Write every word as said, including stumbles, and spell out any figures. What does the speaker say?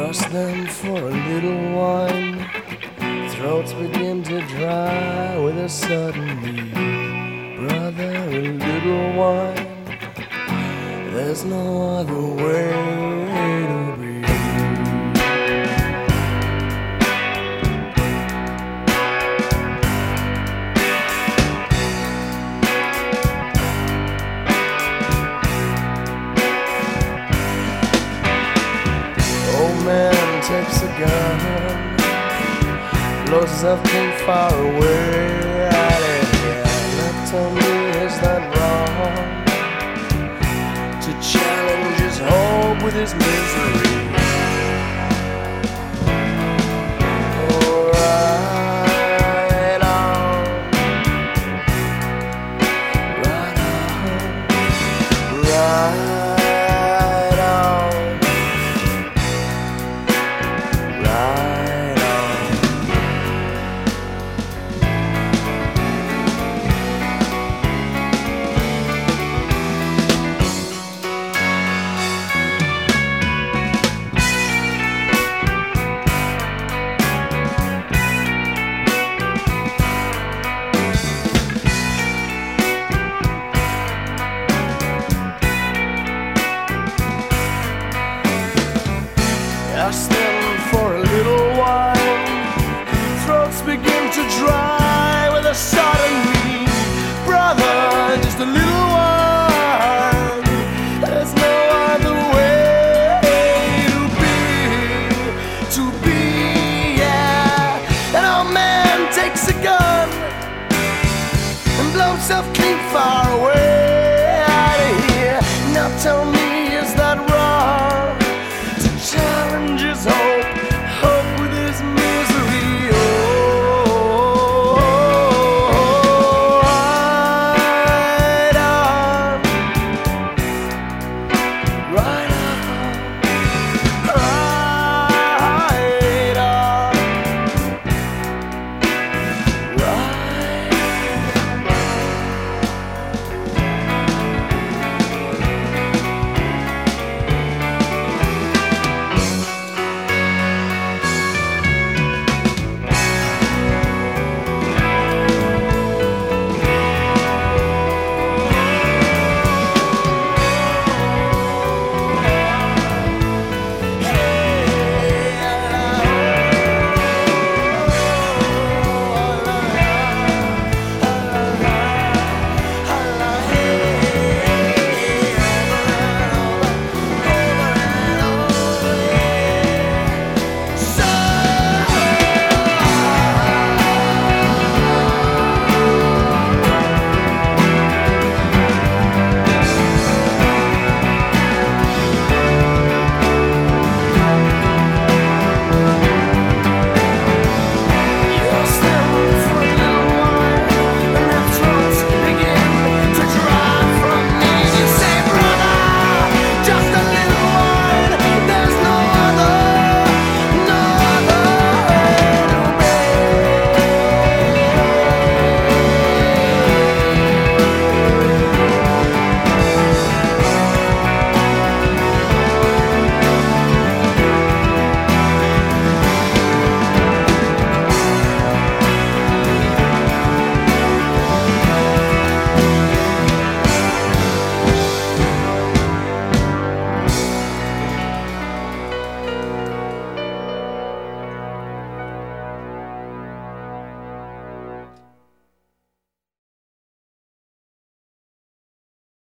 Ask them for a little wine. Throats begin to dry with a sudden need. Brother, a little wine. There's no other way to be. Old man takes a gun, blows himself clean far away. Out of here, now tell me, is that wrong? To challenge his hope with his misery. Oh, right on, right on, right. Ask them for a little wine. Throats begin to dry with a sudden need. Brother, just a little wine. There's no other way to be, to be, yeah. An old man takes a gun and blows himself clean far away.